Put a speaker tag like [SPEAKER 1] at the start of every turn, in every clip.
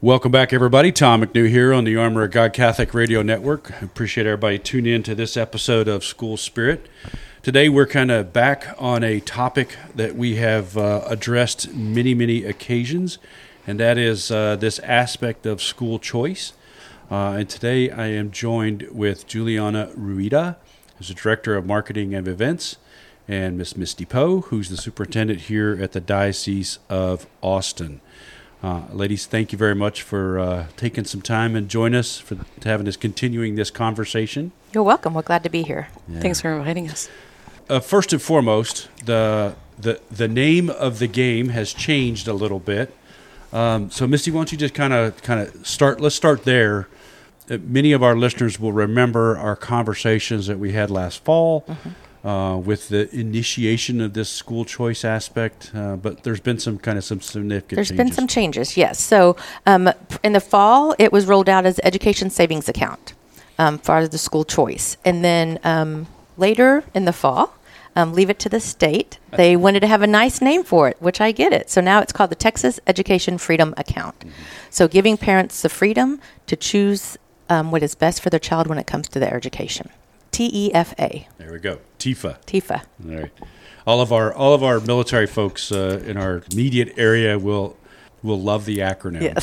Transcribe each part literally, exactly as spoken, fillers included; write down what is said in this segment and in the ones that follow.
[SPEAKER 1] Welcome back, everybody. Tom McNew here on the Armor of God Catholic Radio Network. I appreciate everybody tuning in to this episode of School Spirit. Today, we're kind of back on a topic that we have uh, addressed many, many occasions, and that is uh, this aspect of school choice. Uh, and today, I am joined with Juliana Ruida, who's the Director of Marketing and Events, and Miss Misty Poe, who's the Superintendent here at the Diocese of Austin. Uh, ladies, thank you very much for uh, taking some time and join us for having this, continuing this conversation.
[SPEAKER 2] You're welcome. We're glad to be here.
[SPEAKER 3] Yeah. Thanks for inviting us.
[SPEAKER 1] Uh, first and foremost, the the the name of the game has changed a little bit. Um, so, Misty, why don't you just kind of kind of start? Let's start there. Uh, many of our listeners will remember our conversations that we had last fall. Mm-hmm. Uh, with the initiation of this school choice aspect, uh, but there's been some kind of some significant
[SPEAKER 2] There's
[SPEAKER 1] changes.
[SPEAKER 2] been some changes, yes. So um, in the fall, it was rolled out as education savings account um, for the school choice. And then um, later in the fall, um, leave it to the state. They wanted to have a nice name for it, which I get it. So now it's called the Texas Education Freedom Account. Mm-hmm. So giving parents the freedom to choose um, what is best for their child when it comes to their education. T E F A.
[SPEAKER 1] There we go. T I F A.
[SPEAKER 2] T I F A.
[SPEAKER 1] All right. All of our all of our military folks uh, in our immediate area will will love the acronym.
[SPEAKER 2] Yes.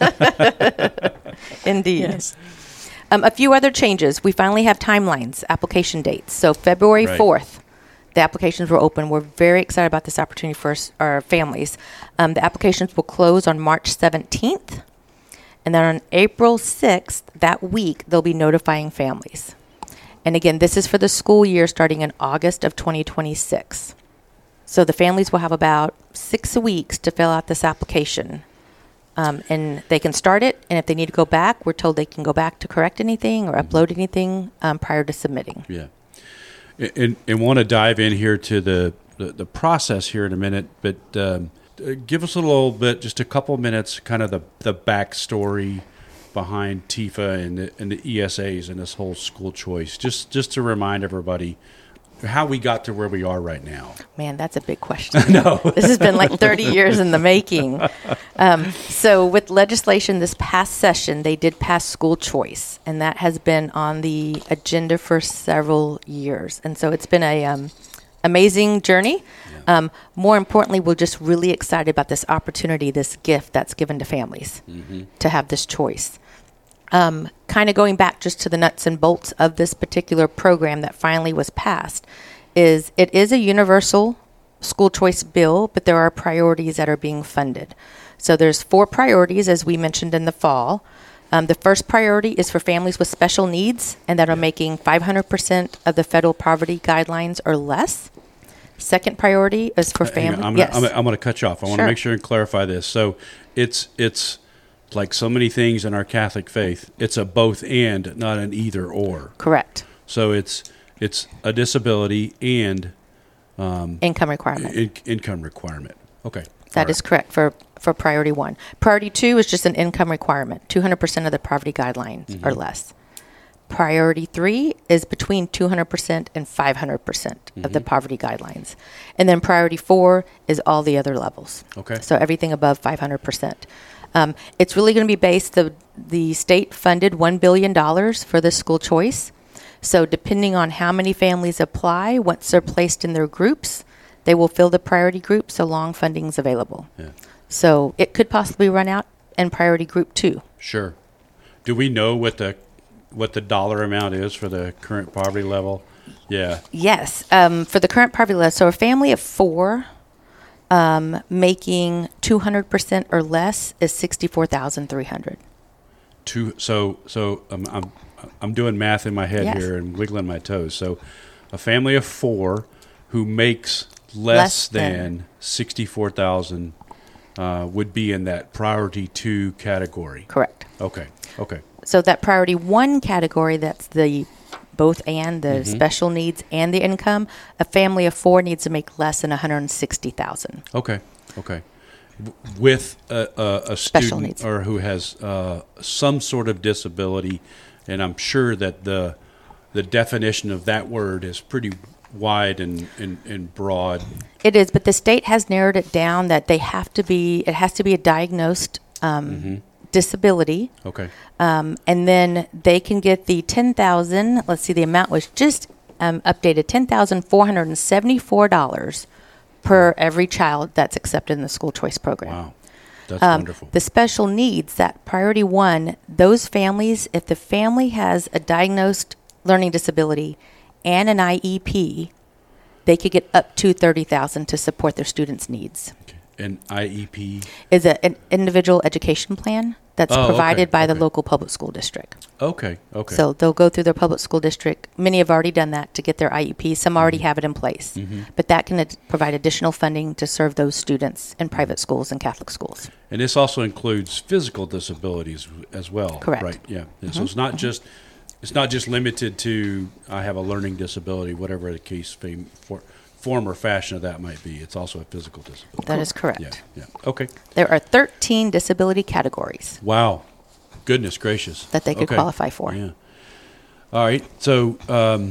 [SPEAKER 1] So.
[SPEAKER 2] Indeed.
[SPEAKER 3] Yes.
[SPEAKER 2] Um, a few other changes. We finally have timelines, application dates. So February
[SPEAKER 1] Right.
[SPEAKER 2] fourth, the applications were open. We're very excited about this opportunity for us, our families. Um, the applications will close on March seventeenth. And then on April sixth, that week, they'll be notifying families. And again, this is for the school year starting in August of twenty twenty-six. So the families will have about six weeks to fill out this application. Um, and they can start it, and if they need to go back, we're told they can go back to correct anything or
[SPEAKER 1] Mm-hmm.
[SPEAKER 2] upload anything um, prior to submitting.
[SPEAKER 1] Yeah. And, and want to dive in here to the, the, the process here in a minute, but um, give us a little bit, just a couple minutes, kind of the, the backstory behind T I F A and the, and the E S As and this whole school choice, just just to remind everybody how we got to where we are right now.
[SPEAKER 2] Man, that's a big question.
[SPEAKER 1] No.
[SPEAKER 2] This has been like thirty years in the making. Um, so with legislation this past session, they did pass school choice, and that has been on the agenda for several years. And so it's been a um, amazing journey. Yeah. Um, more importantly, we're just really excited about this opportunity, this gift that's given to families mm-hmm. to have this choice. Um, kind of going back just to the nuts and bolts of this particular program that finally was passed, is it is a universal school choice bill, but there are priorities that are being funded. So there's four priorities, as we mentioned in the fall. Um, the first priority is for families with special needs and that are making five hundred percent of the federal poverty guidelines or less. Second priority is for families.
[SPEAKER 1] I'm,
[SPEAKER 2] yes.
[SPEAKER 1] I'm, I'm going to cut you off. I want to
[SPEAKER 2] Sure.
[SPEAKER 1] make sure and clarify this. So it's it's like so many things in our Catholic faith. It's a both and, not an either or.
[SPEAKER 2] Correct.
[SPEAKER 1] So it's it's a disability and um,
[SPEAKER 2] Income requirement.
[SPEAKER 1] in, income requirement. Okay.
[SPEAKER 2] That
[SPEAKER 1] All
[SPEAKER 2] is
[SPEAKER 1] right.
[SPEAKER 2] correct for, for priority one. Priority two is just an income requirement, two hundred percent of the poverty guidelines mm-hmm. or less. Priority three is between two hundred percent and five hundred percent mm-hmm. of the poverty guidelines. And then priority four is all the other levels.
[SPEAKER 1] Okay.
[SPEAKER 2] So everything above five hundred percent. Um, it's really going to be based, the, the state funded one billion dollars for this school choice. So depending on how many families apply, once they're placed in their groups, they will fill the priority group so long funding is available.
[SPEAKER 1] Yeah.
[SPEAKER 2] So it could possibly run out in priority group two.
[SPEAKER 1] Sure. Do we know what the what the dollar amount is for the current poverty level? Yeah.
[SPEAKER 2] Yes. Um, for the current poverty level, so a family of four um, making two hundred percent or less is sixty-four thousand three hundred dollars.
[SPEAKER 1] Two. So so um, I'm I'm doing math in my head
[SPEAKER 2] Yes.
[SPEAKER 1] here and wiggling my toes. So a family of four who makes less,
[SPEAKER 2] Less
[SPEAKER 1] than,
[SPEAKER 2] than.
[SPEAKER 1] sixty-four thousand uh, would be in that priority two category.
[SPEAKER 2] Correct.
[SPEAKER 1] Okay. Okay.
[SPEAKER 2] So that priority one category, that's the both and the
[SPEAKER 1] Mm-hmm.
[SPEAKER 2] special needs and the income, a family of four needs to make less than one hundred sixty thousand dollars.
[SPEAKER 1] Okay. Okay. W- With a, a, a
[SPEAKER 2] Special
[SPEAKER 1] student
[SPEAKER 2] needs.
[SPEAKER 1] or who has uh, some sort of disability, and I'm sure that the the definition of that word is pretty wide and, and, and broad.
[SPEAKER 2] It is, but the state has narrowed it down that they have to be, it has to be a diagnosed um,
[SPEAKER 1] Mm-hmm.
[SPEAKER 2] disability.
[SPEAKER 1] Okay.
[SPEAKER 2] Um, and then they can get the ten thousand, let's see, the amount was just um, updated, ten thousand four hundred seventy-four dollars per every child that's accepted in the school choice program.
[SPEAKER 1] Wow. That's
[SPEAKER 2] um,
[SPEAKER 1] wonderful.
[SPEAKER 2] The special needs, that priority one, those families, if the family has a diagnosed learning disability and an I E P, they could get up to thirty thousand dollars to support their students' needs.
[SPEAKER 1] Okay. An I E P
[SPEAKER 2] is a, an individual education plan that's
[SPEAKER 1] oh,
[SPEAKER 2] provided
[SPEAKER 1] okay,
[SPEAKER 2] by
[SPEAKER 1] okay.
[SPEAKER 2] the local public school district.
[SPEAKER 1] Okay, okay.
[SPEAKER 2] So they'll go through their public school district. Many have already done that to get their I E P. Some already mm-hmm. have it in place. Mm-hmm. But that can ad- provide additional funding to serve those students in private schools and Catholic schools.
[SPEAKER 1] And this also includes physical disabilities as well.
[SPEAKER 2] Correct.
[SPEAKER 1] Right, yeah. Mm-hmm. So it's not mm-hmm. just it's not just limited to I have a learning disability, whatever the case fame for. form or fashion of that might be. It's also a physical disability.
[SPEAKER 2] That is correct.
[SPEAKER 1] Yeah, yeah. Okay.
[SPEAKER 2] There are thirteen disability categories.
[SPEAKER 1] Wow. Goodness gracious.
[SPEAKER 2] That they could
[SPEAKER 1] okay.
[SPEAKER 2] qualify for.
[SPEAKER 1] Yeah. All right. So, um,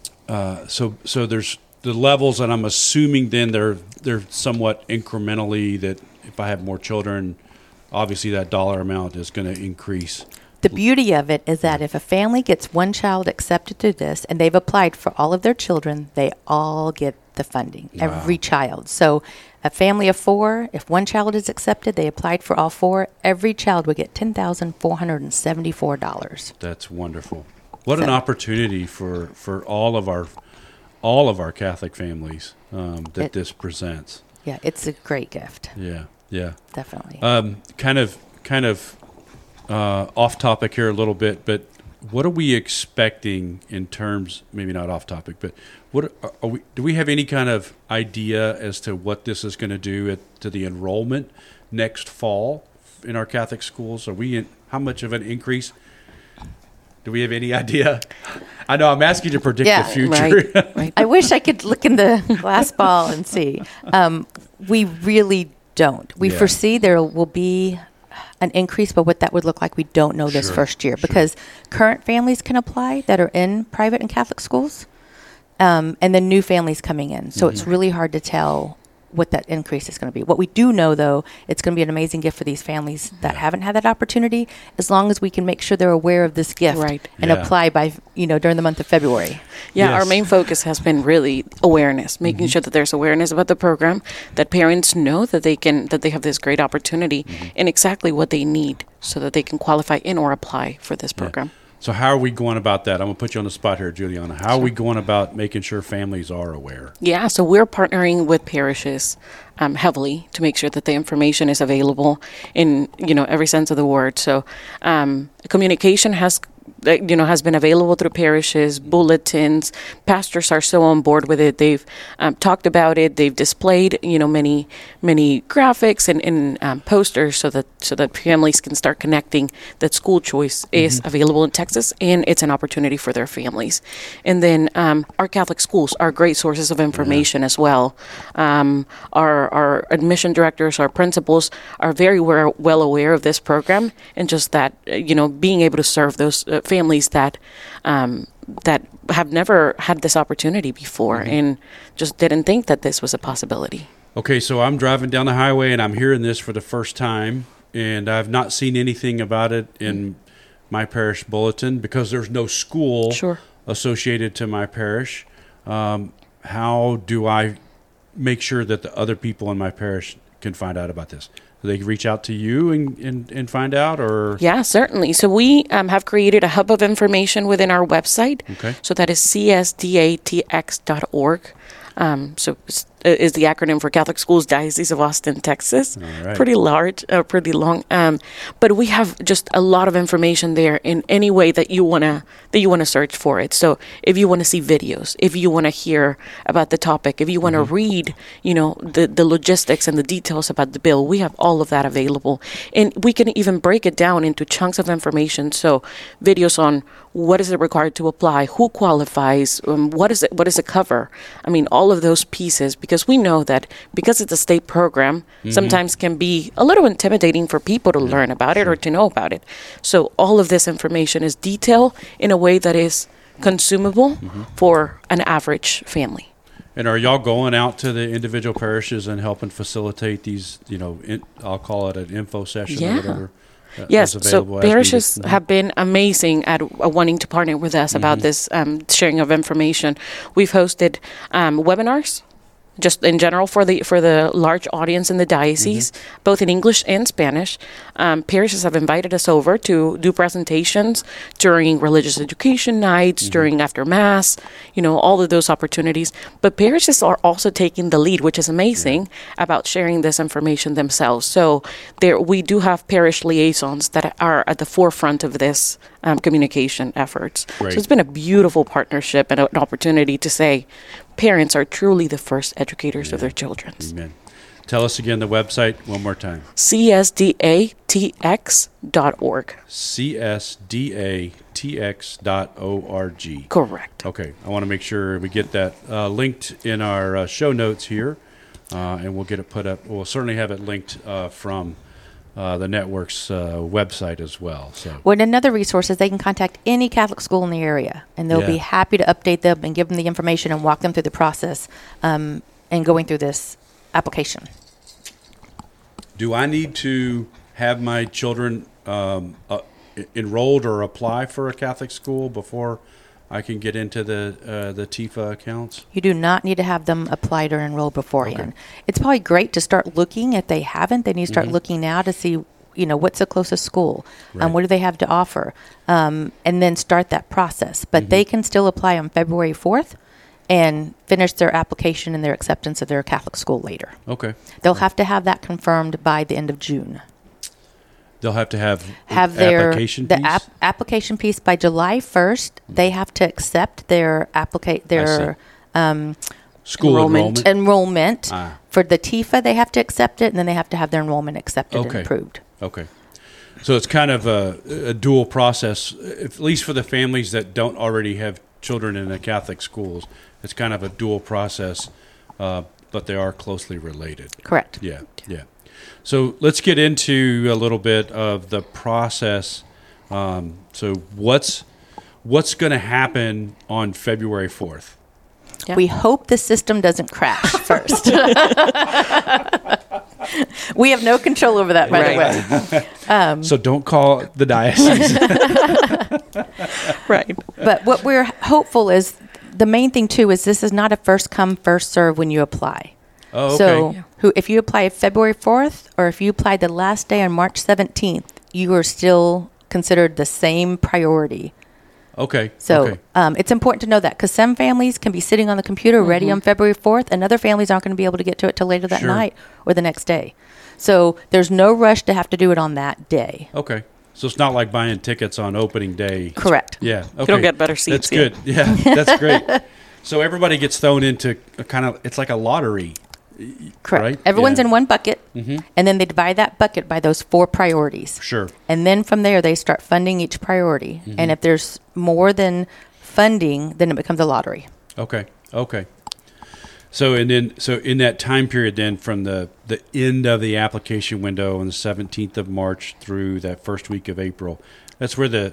[SPEAKER 1] uh, so, so there's the levels, and I'm assuming then they're they're somewhat incrementally. That if I have more children, obviously that dollar amount is going to increase.
[SPEAKER 2] The beauty of it is that if a family gets one child accepted through this and they've applied for all of their children, they all get the funding, wow. every child. So a family of four, if one child is accepted, they applied for all four, every child would get ten thousand four hundred seventy-four dollars.
[SPEAKER 1] That's wonderful. What
[SPEAKER 2] so,
[SPEAKER 1] an opportunity for, for all of our all of our Catholic families um, that it, this presents.
[SPEAKER 2] Yeah, it's a great gift.
[SPEAKER 1] Yeah, yeah.
[SPEAKER 2] Definitely.
[SPEAKER 1] Um, kind of, kind of, Uh, off topic here a little bit, but what are we expecting in terms, maybe not off topic, but what are, are we, do we have any kind of idea as to what this is going to do at, to the enrollment next fall in our Catholic schools? Are we in, how much of an increase? Do we have any idea? I know I'm asking you to predict
[SPEAKER 2] yeah,
[SPEAKER 1] the future.
[SPEAKER 2] Right, right. I wish I could look in the glass ball and see. Um, we really don't. We yeah. foresee there will be an increase, but what that would look like, we don't know this
[SPEAKER 1] sure,
[SPEAKER 2] first year
[SPEAKER 1] sure.
[SPEAKER 2] because current families can apply that are in private and Catholic schools, um, and then new families coming in. So mm-hmm. it's really hard to tell what that increase is going to be. What we do know, though, it's going to be an amazing gift for these families that yeah. haven't had that opportunity, as long as we can make sure they're aware of this gift
[SPEAKER 3] right.
[SPEAKER 2] and
[SPEAKER 1] yeah.
[SPEAKER 2] apply by, you know, during the month of February.
[SPEAKER 3] Yeah,
[SPEAKER 1] yes.
[SPEAKER 3] our main focus has been really awareness, making mm-hmm. sure that there's awareness about the program, that parents know that they can, that they have this great opportunity mm-hmm. and exactly what they need so that they can qualify in or apply for this program.
[SPEAKER 1] Yeah. So how are we going about that? I'm going to put you on the spot here, Juliana. How sure. are we going about making sure families are aware?
[SPEAKER 3] Yeah, so we're partnering with parishes um, heavily to make sure that the information is available in, you know, every sense of the word. So um, communication has you know, has been available through parishes, bulletins. Pastors are so on board with it. They've um, talked about it. They've displayed, you know, many, many graphics and, and um, posters so that so that families can start connecting that school choice mm-hmm. is available in Texas and it's an opportunity for their families. And then um, our Catholic schools are great sources of information yeah. as well. Um, our our admission directors, our principals are very well, well aware of this program and just that, you know, being able to serve those uh, families that um, that have never had this opportunity before mm-hmm. and just didn't think that this was a possibility.
[SPEAKER 1] Okay, so I'm driving down the highway and I'm hearing this for the first time, and I've not seen anything about it in my parish bulletin because there's no school
[SPEAKER 3] sure.
[SPEAKER 1] associated to my parish. Um, how do I make sure that the other people in my parish can find out about this? Do they reach out to you and, and, and find out, or?
[SPEAKER 3] Yeah, certainly. So we um, have created a hub of information within our website.
[SPEAKER 1] Okay.
[SPEAKER 3] So that is c s d a t x dot org. Um, so is the acronym for Catholic Schools Diocese of Austin, Texas.
[SPEAKER 1] All right.
[SPEAKER 3] Pretty large, uh, pretty long. Um, but we have just a lot of information there in any way that you wanna that you wanna search for it. So if you wanna see videos, if you wanna hear about the topic, if you wanna mm-hmm. read, you know, the the logistics and the details about the bill, we have all of that available, and we can even break it down into chunks of information. So videos on what is it required to apply, who qualifies, um, what is it, what does it cover? I mean, all of those pieces. Because we know that because it's a state program, mm-hmm. sometimes can be a little intimidating for people to yeah, learn about sure. it or to know about it. So all of this information is detailed in a way that is consumable mm-hmm. for an average family.
[SPEAKER 1] And are y'all going out to the individual parishes and helping facilitate these, you know, in, I'll call it an info session
[SPEAKER 3] yeah.
[SPEAKER 1] or whatever? uh,
[SPEAKER 3] Yes,
[SPEAKER 1] is
[SPEAKER 3] so
[SPEAKER 1] available as
[SPEAKER 3] parishes
[SPEAKER 1] needed?
[SPEAKER 3] have been amazing at uh, wanting to partner with us about
[SPEAKER 1] Mhm.
[SPEAKER 3] this um, sharing of information. We've hosted um, webinars, just in general for the for the large audience in the diocese, both in English and Spanish. Um, parishes have invited us over to do presentations during religious education nights, during after mass, you know, all of those opportunities. But parishes are also taking the lead, which is amazing, about sharing this information themselves. So there, we do have parish liaisons that are at the forefront of this um, communication efforts.
[SPEAKER 1] Great.
[SPEAKER 3] So it's been a beautiful partnership and an opportunity to say, parents are truly the first educators of their children.
[SPEAKER 1] Amen. Tell us again the website one more time.
[SPEAKER 3] C S D A T X dot org.
[SPEAKER 1] C S D A T X dot org.
[SPEAKER 3] Correct.
[SPEAKER 1] Okay, I want to make sure we get that uh, linked in our uh, show notes here, uh, and we'll get it put up. We'll certainly have it linked uh, from uh, the network's uh, website as well. So,
[SPEAKER 2] Well, and another resource is they can contact any Catholic school in the area, and they'll
[SPEAKER 1] Yeah.
[SPEAKER 2] be happy to update them and give them the information and walk them through the process um, and going through this application.
[SPEAKER 1] do I need to have my children um, uh, e- enrolled or apply for a Catholic school before I can get into the uh, the T I F A accounts?
[SPEAKER 2] You do not need to have them applied or enrolled beforehand. It's probably great to start looking. If they haven't, they need to start looking now to see, you know, what's the closest school,
[SPEAKER 1] Right.
[SPEAKER 2] um, what do they have to offer, um, and then start that process. But they can still apply on February fourth and finish their application and their acceptance of their Catholic school later.
[SPEAKER 1] Okay.
[SPEAKER 2] They'll have to have that confirmed by the end of June.
[SPEAKER 1] They'll have to have
[SPEAKER 2] Have their
[SPEAKER 1] application
[SPEAKER 2] the
[SPEAKER 1] piece?
[SPEAKER 2] app, application piece by July first. They have to accept their applica- their um,
[SPEAKER 1] School enrollment.
[SPEAKER 3] enrollment.
[SPEAKER 2] enrollment.
[SPEAKER 1] Ah.
[SPEAKER 2] For the T I F A, they have to accept it, and then they have to have their enrollment accepted
[SPEAKER 1] Okay.
[SPEAKER 2] and approved.
[SPEAKER 1] Okay. So it's kind of a, a dual process, at least for the families that don't already have children in the Catholic schools. It's kind of a dual process, uh, but they are closely related.
[SPEAKER 2] Correct.
[SPEAKER 1] Yeah, yeah. So let's get into a little bit of the process. Um, so what's what's going to happen on February fourth?
[SPEAKER 3] Yeah.
[SPEAKER 2] We hope the system doesn't crash first. We have no control over that, by
[SPEAKER 3] Right.
[SPEAKER 2] the way. Um,
[SPEAKER 1] So don't call the diocese.
[SPEAKER 3] Right.
[SPEAKER 2] But what we're hopeful is the main thing too is this is not a first come first serve when you apply.
[SPEAKER 1] Oh, okay.
[SPEAKER 2] So
[SPEAKER 3] Yeah.
[SPEAKER 2] who if you apply February fourth or if you applied the last day on March seventeenth, you are still considered the same priority.
[SPEAKER 1] okay.
[SPEAKER 2] So
[SPEAKER 1] okay.
[SPEAKER 2] um, it's important to know that because some families can be sitting on the computer ready on February fourth, and other families aren't going to be able to get to it till later that
[SPEAKER 1] Sure.
[SPEAKER 2] night or the next day. So there's no rush to have to do it on that day.
[SPEAKER 1] Okay. So it's not like buying tickets on opening day.
[SPEAKER 2] Correct.
[SPEAKER 1] Yeah. Okay.
[SPEAKER 3] don't get better seats,
[SPEAKER 1] That's
[SPEAKER 3] yeah.
[SPEAKER 1] good. Yeah, that's great. So everybody gets thrown into a kind of, it's like a lottery.
[SPEAKER 2] Correct.
[SPEAKER 1] Right?
[SPEAKER 2] Everyone's
[SPEAKER 1] Yeah.
[SPEAKER 2] in one bucket,
[SPEAKER 1] Mhm.
[SPEAKER 2] and then they divide that bucket by those four priorities.
[SPEAKER 1] Sure.
[SPEAKER 2] And then from there, they start funding each priority.
[SPEAKER 1] Mm-hmm.
[SPEAKER 2] And if there's more than funding, then it becomes a lottery.
[SPEAKER 1] Okay. Okay. So and then so in that time period then from the, the end of the application window on the seventeenth of March through that first week of April, that's where the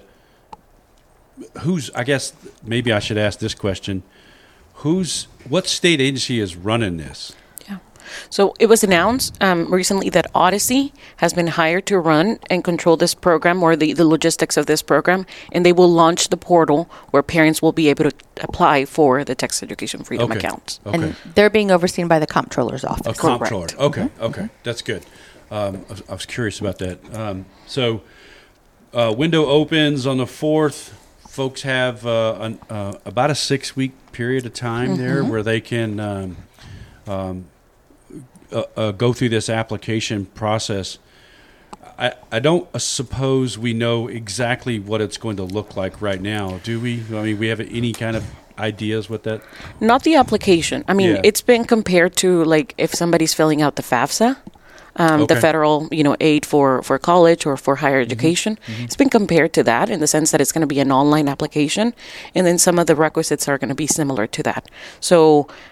[SPEAKER 1] who's I guess maybe I should ask this question. Who's what state agency is running this?
[SPEAKER 3] Yeah. So it was announced um, recently that Odyssey has been hired to run and control this program or the, the logistics of this program, and they will launch the portal where parents will be able to apply for the Texas Education Freedom
[SPEAKER 1] Okay.
[SPEAKER 3] account.
[SPEAKER 1] Okay.
[SPEAKER 2] And they're being overseen by the comptroller's office.
[SPEAKER 1] A comptroller. Okay, okay, that's good. Um, I, was, I was curious about that. Um, so, uh, window opens on the fourth. Folks have uh, an, uh, about a six-week period of time there where they can um, um, uh, uh, go through this application process. I, I don't suppose we know exactly what it's going to look like right now, do we? I mean, we have any kind of ideas with that?
[SPEAKER 3] Not the application. I mean,
[SPEAKER 1] Yeah.
[SPEAKER 3] it's been compared to like if somebody's filling out the FAFSA, um,
[SPEAKER 1] Okay.
[SPEAKER 3] the federal, you know, aid for, for college or for higher education. It's been compared to that in the sense that it's going to be an online application, and then some of the requisites are going to be similar to that. So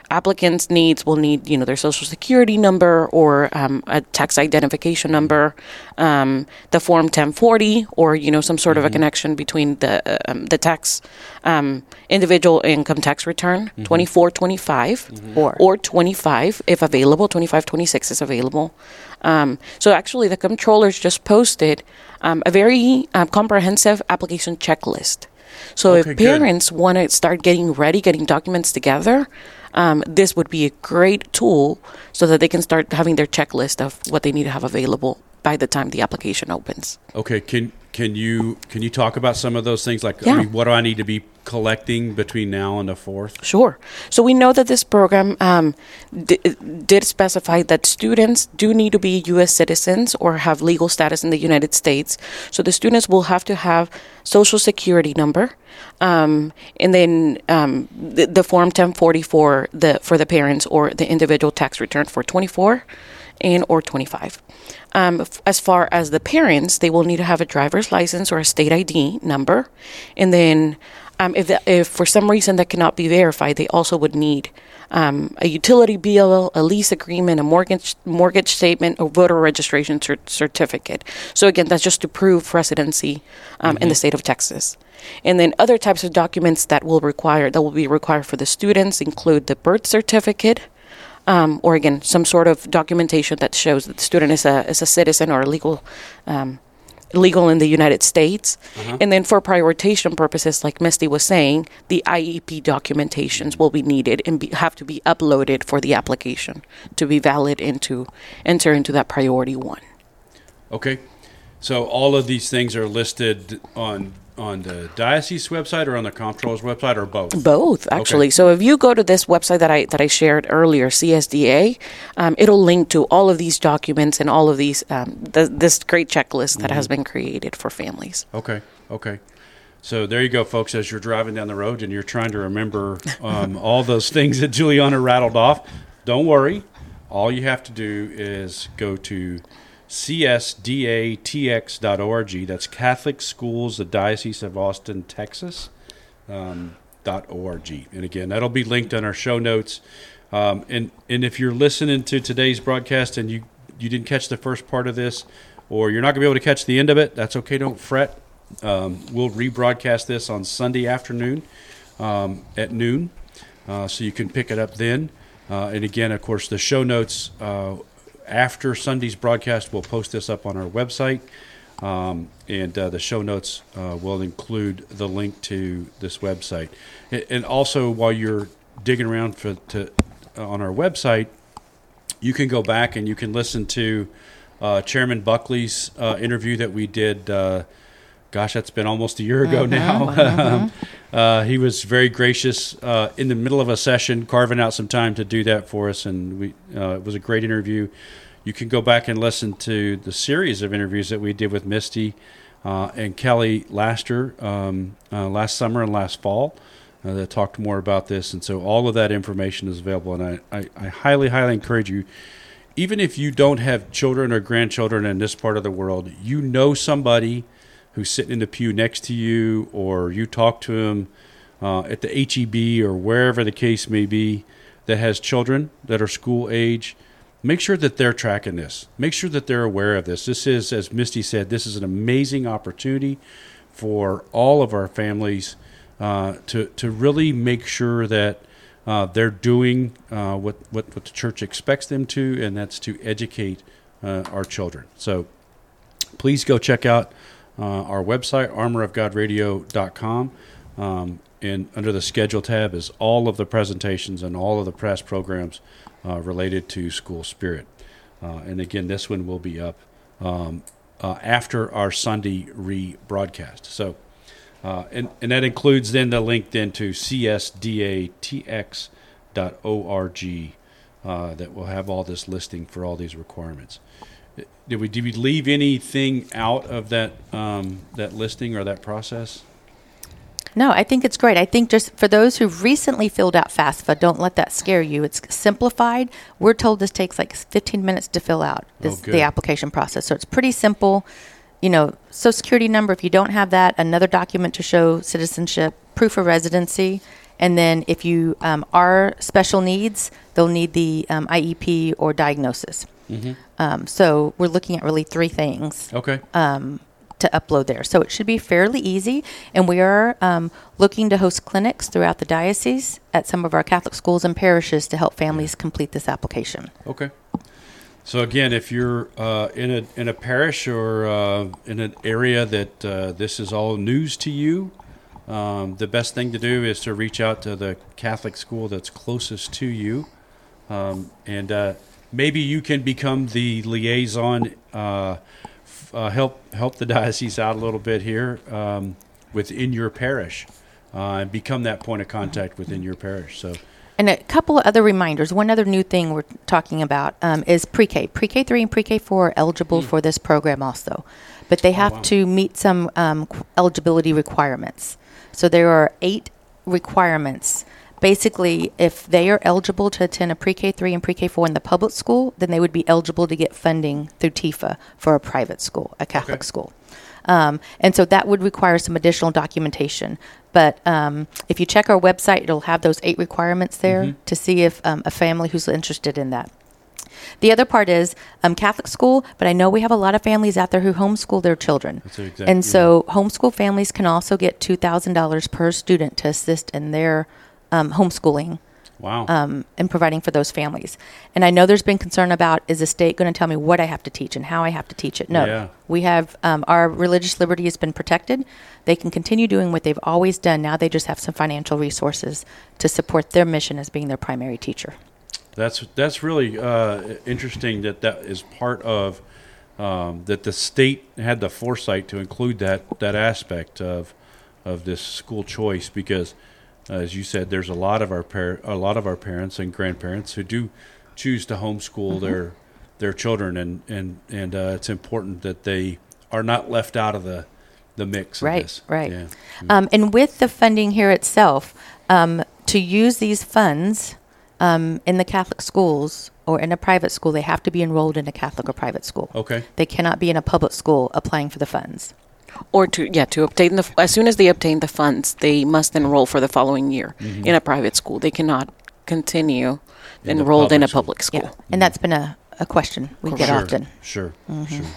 [SPEAKER 3] applicants' needs will need, you know, their social security number or um, a tax identification number, um, the Form ten forty, or, you know, some sort mm-hmm. of a connection between the um, the tax um, individual income tax return, mm-hmm. twenty-four twenty-five, mm-hmm. or, or twenty-five if available, twenty-five twenty-six is available. Um, so actually, the controllers just posted um, a very uh, comprehensive application checklist. So okay, if parents want to start getting ready, getting documents together, um, this would be a great tool so that they can start having their checklist of what they need to have available by the time the application opens.
[SPEAKER 1] Okay, can can you can you talk about some of those things? Like,
[SPEAKER 3] yeah.
[SPEAKER 1] I mean, what do I need to be collecting between now and the fourth?
[SPEAKER 3] Sure. So we know that this program um, d- did specify that students do need to be U S citizens or have legal status in the United States. So the students will have to have social security number, um, and then um, the, the Form ten forty for the for the parents or the individual tax return for twenty-four and or twenty-five. Um, f- as far as the parents, they will need to have a driver's license or a state I D number, and then um, if the, if for some reason that cannot be verified, they also would need um, a utility bill, a lease agreement, a mortgage mortgage statement, or voter registration cer- certificate. So again, that's just to prove residency um, mm-hmm. in the state of Texas. And then other types of documents that will require that will be required for the students include the birth certificate. Um, or again, some sort of documentation that shows that the student is a is a citizen or legal um, legal in the United States. Uh-huh. And then for prioritization purposes, like Misty was saying, the I E P documentations will be needed and be, have to be uploaded for the application to be valid and to enter into that priority one.
[SPEAKER 1] Okay. So all of these things are listed on on the diocese website or on the comptroller's website, or both?
[SPEAKER 3] Both, actually.
[SPEAKER 1] Okay.
[SPEAKER 3] So if you go to this website that I that I shared earlier, C S D A, um, it'll link to all of these documents and all of these um, th- this great checklist that mm-hmm. has been created for families.
[SPEAKER 1] Okay, okay. So there you go, folks. As you're driving down the road and you're trying to remember um, all those things that Juliana rattled off, don't worry. All you have to do is go to C S D A T X dot org. That's Catholic Schools, the Diocese of Austin, Texas, um, dot org. And again, that'll be linked on our show notes. Um, and, and if you're listening to today's broadcast and you, you didn't catch the first part of this, or you're not going to be able to catch the end of it, that's okay. Don't fret. Um, we'll rebroadcast this on Sunday afternoon um, at noon, uh, so you can pick it up then. Uh, and again, of course, the show notes uh, after Sunday's broadcast, we'll post this up on our website, um, and uh, the show notes uh, will include the link to this website. And also, while you're digging around for to uh, on our website, you can go back and you can listen to uh, Chairman Buckley's uh, interview that we did. Uh, gosh, that's been almost a year ago mm-hmm, now. Mm-hmm. uh, he was very gracious uh, in the middle of a session, carving out some time to do that for us, and we uh, it was a great interview. You can go back and listen to the series of interviews that we did with Misty uh, and Kelly Laster um, uh, last summer and last fall uh, that talked more about this. And so all of that information is available, and I, I, I highly, highly encourage you, even if you don't have children or grandchildren in this part of the world, you know somebody who's sitting in the pew next to you, or you talk to him uh, at the H E B or wherever the case may be that has children that are school age. Make sure that they're tracking this. Make sure that they're aware of this. This is, as Misty said, this is an amazing opportunity for all of our families uh, to to really make sure that uh, they're doing uh, what, what, what the church expects them to, and that's to educate uh, our children. So please go check out Uh, our website, armor of god radio dot com, um, and under the schedule tab is all of the presentations and all of the press programs uh, related to School Spirit. Uh, and again, this one will be up um, uh, after our Sunday rebroadcast. So, uh, and, and that includes then the link then to C S D A T X dot org uh, that will have all this listing for all these requirements. Did we did we leave anything out of that um, that listing or that process?
[SPEAKER 2] No, I think it's great. I think just for those who've recently filled out FAFSA, don't let that scare you. It's simplified. We're told this takes like fifteen minutes to fill out, this,
[SPEAKER 1] oh,
[SPEAKER 2] the application process. So it's pretty simple. You know, Social Security number, if you don't have that, another document to show citizenship, proof of residency, And then if you um, are special needs, they'll need the um, I E P or diagnosis.
[SPEAKER 1] Mm-hmm.
[SPEAKER 2] Um, so we're looking at really three things.
[SPEAKER 1] Okay.
[SPEAKER 2] Um, to upload there. So it should be fairly easy. And we are um, looking to host clinics throughout the diocese at some of our Catholic schools and parishes to help families complete this application.
[SPEAKER 1] Okay. So again, if you're uh, in a in a parish or uh, in an area that uh, this is all news to you, um, the best thing to do is to reach out to the Catholic school that's closest to you, um, and uh, maybe you can become the liaison. Uh, Uh, help help the diocese out a little bit here um, within your parish, uh, and become that point of contact within your parish. So,
[SPEAKER 2] and a couple of other reminders. One other new thing we're talking about um, is pre-K. Pre-K three and Pre-K four are eligible mm. for this program also, but they have oh, wow. to meet some um, eligibility requirements. So there are eight requirements. Basically, if they are eligible to attend a Pre-K three and Pre-K four in the public school, then they would be eligible to get funding through T I F A for a private school, a Catholic okay. school. Um, and so that would require some additional documentation. But um, if you check our website, it'll have those eight requirements there mm-hmm. to see if um, a family who's interested in that. The other part is um, Catholic school, but I know we have a lot of families out there who homeschool their children.
[SPEAKER 1] That's exactly,
[SPEAKER 2] and so yeah. homeschool families can also get two thousand dollars per student to assist in their Um, homeschooling.
[SPEAKER 1] Wow.
[SPEAKER 2] Um, and providing for those families. And I know there's been concern about, is the state going to tell me what I have to teach and how I have to teach it? No.
[SPEAKER 1] Yeah.
[SPEAKER 2] We have, um, our religious liberty has been protected. They can continue doing what they've always done. Now they just have some financial resources to support their mission as being their primary teacher.
[SPEAKER 1] That's that's really uh, interesting that that is part of, um, that the state had the foresight to include that, that aspect of of this school choice, because Uh, as you said, there's a lot of our par- a lot of our parents and grandparents who do choose to homeschool mm-hmm. their their children, and and and uh, it's important that they are not left out of the the mix.
[SPEAKER 2] Right,
[SPEAKER 1] of this.
[SPEAKER 2] right.
[SPEAKER 1] Yeah.
[SPEAKER 2] Um, and with the funding here itself, um, to use these funds um, in the Catholic schools or in a private school, they have to be enrolled in a Catholic or private school.
[SPEAKER 1] Okay.
[SPEAKER 2] They cannot be in a public school applying for the funds.
[SPEAKER 3] Or to yeah to obtain the as soon as they obtain the funds, they must enroll for the following year mm-hmm. in a private school. They cannot continue in enrolled in a public school.
[SPEAKER 2] Yeah. And that's been a, a question we get
[SPEAKER 1] sure.
[SPEAKER 2] often.
[SPEAKER 1] Sure, mm-hmm. sure.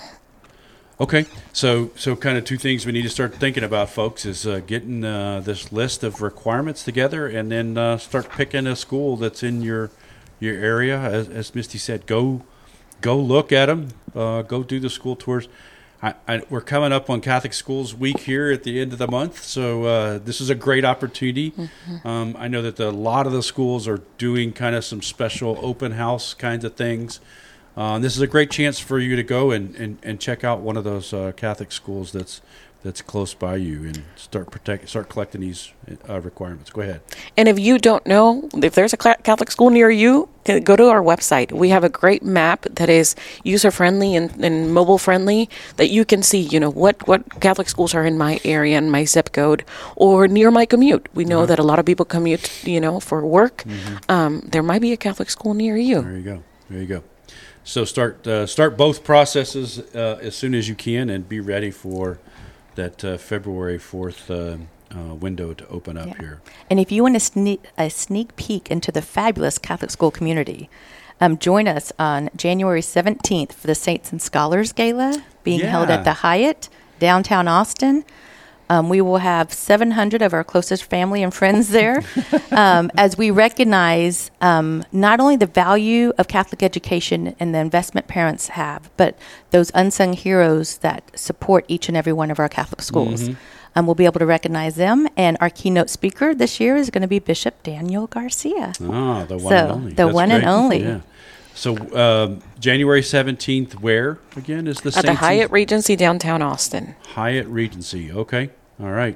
[SPEAKER 1] Okay, so so kind of two things we need to start thinking about, folks, is uh, getting uh, this list of requirements together, and then uh, start picking a school that's in your your area. As, as Misty said, go go look at them, uh, go do the school tours. I, I, we're coming up on Catholic Schools Week here at the end of the month, so uh, this is a great opportunity. Mm-hmm. Um, I know that the, a lot of the schools are doing kind of some special open house kinds of things. Uh, this is a great chance for you to go and, and, and check out one of those uh, Catholic schools that's that's close by you, and start protect start collecting these uh, requirements. Go ahead.
[SPEAKER 3] And if you don't know, if there's a Catholic school near you, go to our website. We have a great map that is user-friendly and, and mobile-friendly, that you can see, you know, what, what Catholic schools are in my area and my zip code or near my commute. We know uh-huh. that a lot of people commute, you know, for work. Mm-hmm. Um, there might be a Catholic school near you.
[SPEAKER 1] There you go. There you go. So start uh, start both processes uh, as soon as you can, and be ready for that uh, February fourth uh, uh, window to open up yeah. here.
[SPEAKER 2] And if you want a sneak, a sneak peek into the fabulous Catholic school community, um, join us on January seventeenth for the Saints and Scholars Gala being
[SPEAKER 1] yeah.
[SPEAKER 2] held at the Hyatt, downtown Austin. Um, we will have seven hundred of our closest family and friends there um, as we recognize um, not only the value of Catholic education and the investment parents have, but those unsung heroes that support each and every one of our Catholic schools. Mm-hmm. Um, we'll be able to recognize them. And our keynote speaker this year is going to be Bishop Daniel Garcia.
[SPEAKER 1] Ah, the one
[SPEAKER 2] so,
[SPEAKER 1] and only.
[SPEAKER 2] The
[SPEAKER 1] That's
[SPEAKER 2] one
[SPEAKER 1] great.
[SPEAKER 2] and only.
[SPEAKER 1] Yeah. So um, January seventeenth, where again is the
[SPEAKER 3] At the Hyatt Regency downtown Austin.
[SPEAKER 1] Hyatt Regency, okay. All right.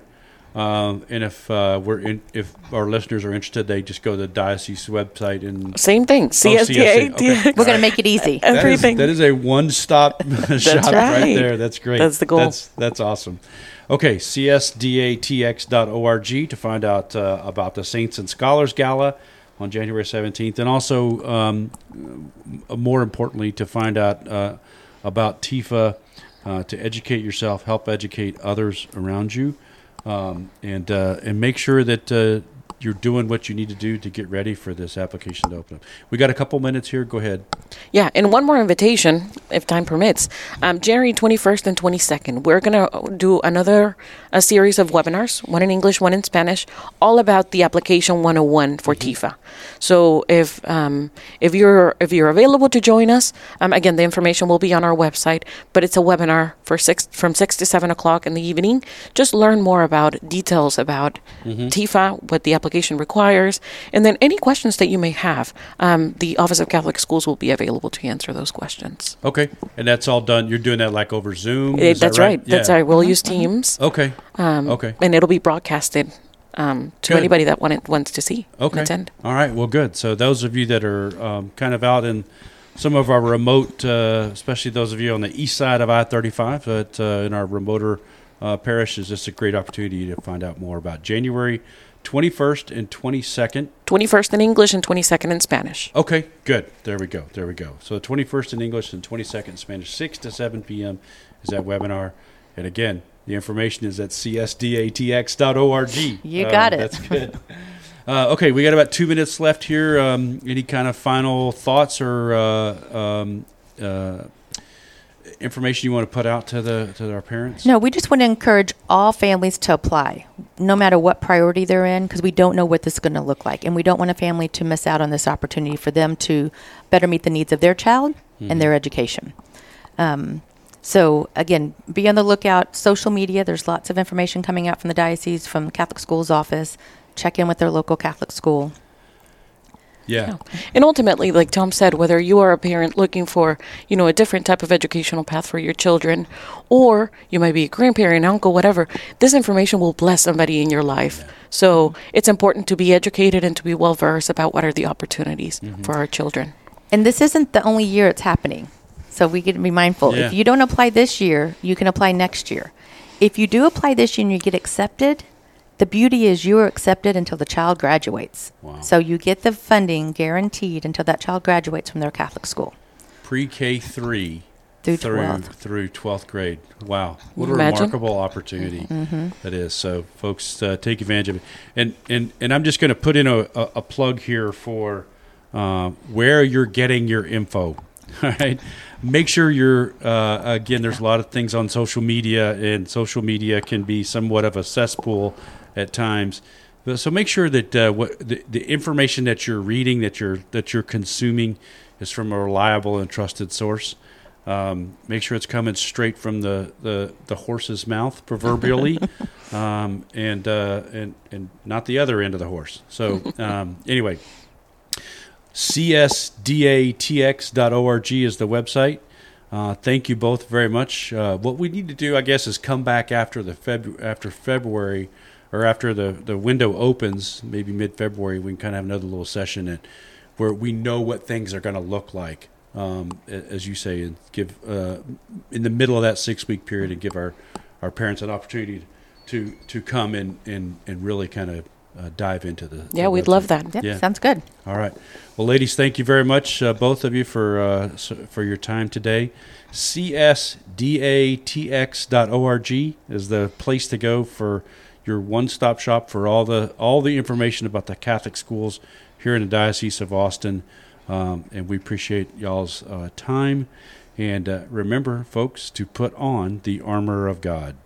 [SPEAKER 1] Um, and if uh, we're in, if our listeners are interested, they just go to the diocese website and
[SPEAKER 3] same thing. C S D A.
[SPEAKER 1] Oh, C S D A. Okay.
[SPEAKER 2] We're going to make it easy.
[SPEAKER 3] Everything.
[SPEAKER 1] That is, that is a one-stop shop
[SPEAKER 3] right.
[SPEAKER 1] right there. That's great.
[SPEAKER 3] That's the goal.
[SPEAKER 1] That's that's awesome. Okay, C S D A T X dot org to find out uh, about the Saints and Scholars Gala on January seventeenth, and also, um, more importantly, to find out uh, about T I F A, uh, to educate yourself, help educate others around you. Um, and uh, and make sure that uh, you're doing what you need to do to get ready for this application to open up. We got a couple minutes here. Go ahead.
[SPEAKER 3] Yeah, and one more invitation, if time permits. Um, January twenty-first and twenty-second, we're going to do another a series of webinars, one in English, one in Spanish, all about the application one oh one for mm-hmm. TIFA. So if um, if you're if you're available to join us, um, again, the information will be on our website. But it's a webinar for six from six to seven o'clock in the evening. Just learn more about details about mm-hmm. TIFA, what the application requires, and then any questions that you may have. Um, the Office of Catholic Schools will be available to answer those questions.
[SPEAKER 1] Okay, and that's all done. You're doing that like over Zoom?
[SPEAKER 3] It, that's
[SPEAKER 1] that
[SPEAKER 3] right.
[SPEAKER 1] right.
[SPEAKER 3] That's
[SPEAKER 1] yeah.
[SPEAKER 3] right. We'll use Teams.
[SPEAKER 1] Okay.
[SPEAKER 3] Um,
[SPEAKER 1] okay.
[SPEAKER 3] And it'll be broadcasted um, to
[SPEAKER 1] good.
[SPEAKER 3] anybody that want, wants to see
[SPEAKER 1] okay.
[SPEAKER 3] and attend.
[SPEAKER 1] All right. Well, good. So those of you that are um, kind of out in some of our remote, uh, especially those of you on the east side of I thirty-five, but uh, in our remoter uh, parishes, it's a great opportunity to find out more about January twenty-first and twenty-second.
[SPEAKER 3] twenty-first in English and twenty-second in Spanish.
[SPEAKER 1] Okay, good. There we go. There we go. So twenty-first in English and twenty-second in Spanish, six to seven p.m. is that webinar. And again, the information is at c s d a t x dot org.
[SPEAKER 2] You got
[SPEAKER 1] uh,
[SPEAKER 2] it.
[SPEAKER 1] That's good. Uh, okay, we got about two minutes left here. Um, any kind of final thoughts or uh, um, uh, information you want to put out to the to our parents?
[SPEAKER 2] No, we just want to encourage all families to apply, no matter what priority they're in, because we don't know what this is going to look like. And we don't want a family to miss out on this opportunity for them to better meet the needs of their child mm-hmm. and their education. Um, so, again, be on the lookout. Social media, there's lots of information coming out from the diocese, from the Catholic Schools Office. Check in with their local Catholic school.
[SPEAKER 1] Yeah.
[SPEAKER 3] And ultimately, like Tom said, whether you are a parent looking for, you know, a different type of educational path for your children, or you might be a grandparent, uncle, whatever, this information will bless somebody in your life. Yeah. So it's important to be educated and to be well-versed about what are the opportunities mm-hmm. for our children.
[SPEAKER 2] And this isn't the only year it's happening. So we get to be mindful.
[SPEAKER 1] Yeah.
[SPEAKER 2] If you don't apply this year, you can apply next year. If you do apply this year and you get accepted, the beauty is you are accepted until the child graduates.
[SPEAKER 1] Wow.
[SPEAKER 2] So you get the funding guaranteed until that child graduates from their Catholic school.
[SPEAKER 1] Pre-K three
[SPEAKER 2] through
[SPEAKER 1] through
[SPEAKER 2] twelfth.
[SPEAKER 1] through twelfth grade. Wow, what a
[SPEAKER 3] Imagine.
[SPEAKER 1] remarkable opportunity
[SPEAKER 2] mm-hmm.
[SPEAKER 1] that is. So, folks, uh, take advantage of it. And and and I'm just going to put in a, a, a plug here for uh, where you're getting your info. All right, make sure you're. Uh, again, there's a lot of things on social media, and social media can be somewhat of a cesspool at times. So make sure that uh, what the, the information that you're reading, that you're that you're consuming, is from a reliable and trusted source. Um, make sure it's coming straight from the, the, the horse's mouth, proverbially, um, and uh, and and not the other end of the horse. So um, anyway, c s d a t x dot org is the website. Uh, thank you both very much. Uh, what we need to do, I guess, is come back after the Feb- after February. Or after the, the window opens, maybe mid-February, we can kind of have another little session in, where we know what things are going to look like, um, as you say, and give uh, in the middle of that six-week period, and give our, our parents an opportunity to to come and, and, and really kind of uh, dive into the.
[SPEAKER 3] Yeah,
[SPEAKER 1] the
[SPEAKER 3] we'd
[SPEAKER 1] website.
[SPEAKER 3] love that.
[SPEAKER 2] Yep,
[SPEAKER 1] Yeah,
[SPEAKER 2] sounds good.
[SPEAKER 1] All right, well, ladies, thank you very much, uh, both of you, for uh, for your time today. c s d a t x dot org is the place to go for your one-stop shop for all the all the information about the Catholic schools here in the Diocese of Austin, um, and we appreciate y'all's uh, time. And uh, remember, folks, to put on the armor of God.